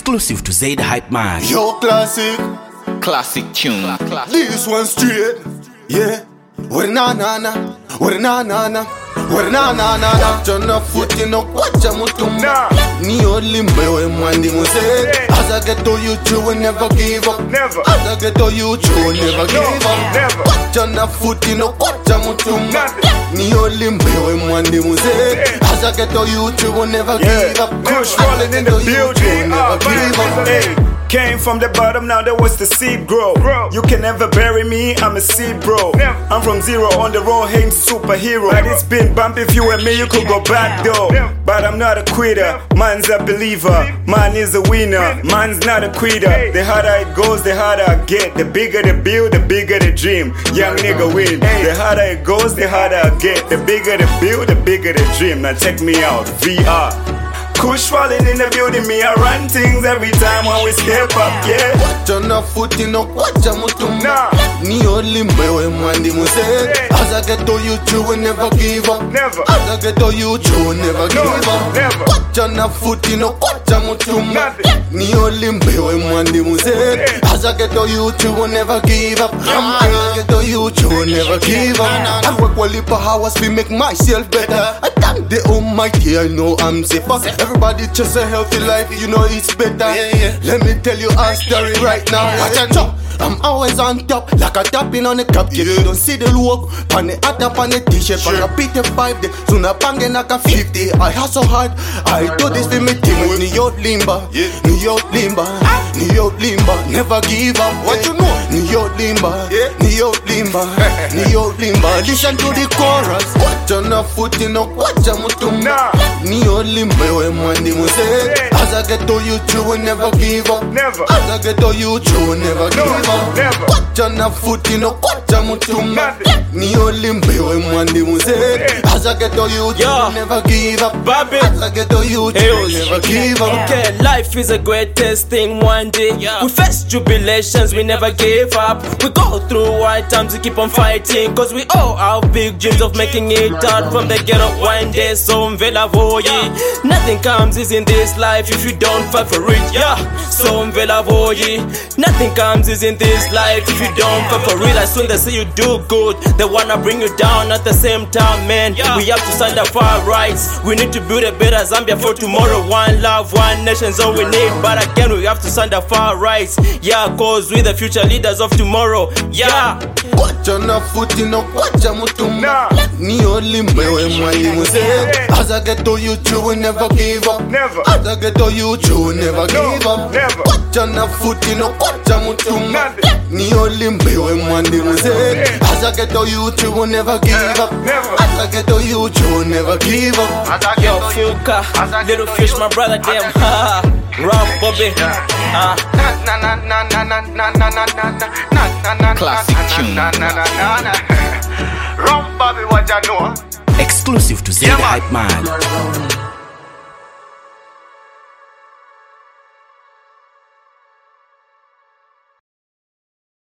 Exclusive to Zaid Hype Man. Yo, classic. Classic tune. This one straight. Yeah. What na na na. What na na na. What na na na na. Turn up foot in no kwacha mutumba. Ni olimbe we mwandi muse. As I get to you, you will never give up. Never. As I get to you, you will never give up. Never. Turn up foot in no kwacha mutumba. Ni olimbe we mwandi muse. As I get to you, you will never give up. Kush rolling in the building. Never give up. Hey. Came from the bottom, now there was the seed grow. You can never bury me, I'm a seed bro. I'm from zero on the road, ain't superhero. But it's been bumpy, if you and me, you could go back though. But I'm not a quitter, man's a believer. Man is a winner, man's not a quitter. The harder it goes, the harder I get. The bigger the build, the bigger the dream. Young nigga win. The harder it goes, the harder I get. The bigger the build, the bigger the dream. Now check me out, VR. Kush rolling in the building, me I run things every time when we step up, yeah. Turn up foot in no kwacha mutumba. Ni olimbe we mwandi muse. As I get to you, you will never give up. Never. As I get to you, you will never give up. Never. Turn up foot in no kwacha mutumba. Ni olimbe we mwandi muse. As I get to you, you will never give up. As I get to you, you will never give up. I work while for hours to make myself better. I thank the Almighty, I know I'm safer. Everybody just a healthy life, you know it's better. Let me tell you a story right now. I'm always on top, like a tapping on the cup. You don't see the logo, on the hat up on the t-shirt. On a PT5 day, soon a bang like a 50. I hustle hard, I do this for me team with New York Limba. New York Limba, New York Limba, never give up. What you know? New York Limba, New York Limba, New York Limba. Listen to the chorus. Turn up foot in no kwacha mutumba. New York Limba, we mwandi muse. As I get to you, you will never give up. Never. As I get to you, you will never give up. Never. Kwacha na foot in no kwacha mutumba. Ni olimbe we mwandi muse. As I get to you, you will never give up. Bobby. As I get to you, you will never give up. Okay, life is a greatest thing one day. We face jubilations, we never give up. We go through hard times, we keep on fighting. Cause we all have big dreams of making it out from the ghetto one day. So mvela voye. Nothing comes easy in this life if you don't fight for it. Yeah, so mvela voye. Nothing comes easy in this life if you don't fight for it. As soon as they say you do good, they wanna bring you down at the same time, man. We have to stand up for our rights. We need to build a better Zambia for tomorrow. One love, one nation's all we need. But again, we have to stand up for our rights. Yeah, cause we're the future leaders of tomorrow. Yeah. Kwacha na foot in no kwacha mutumba. Ni olimbe we mwandi muse. As I get to you, you will never give up. Never. As I get to you, you will never give up. Never. Kwacha na foot in no kwacha mutumba. Ni olimbe we mwandi muse. As I get to you, you will never give up. Never. As I get to you, you will never give up. Yo, Fuka, Little Fish, my brother, them. Rob Bobby. Classic tune. Rum Bobby, what you know? Exclusive to Zaid Hype Man.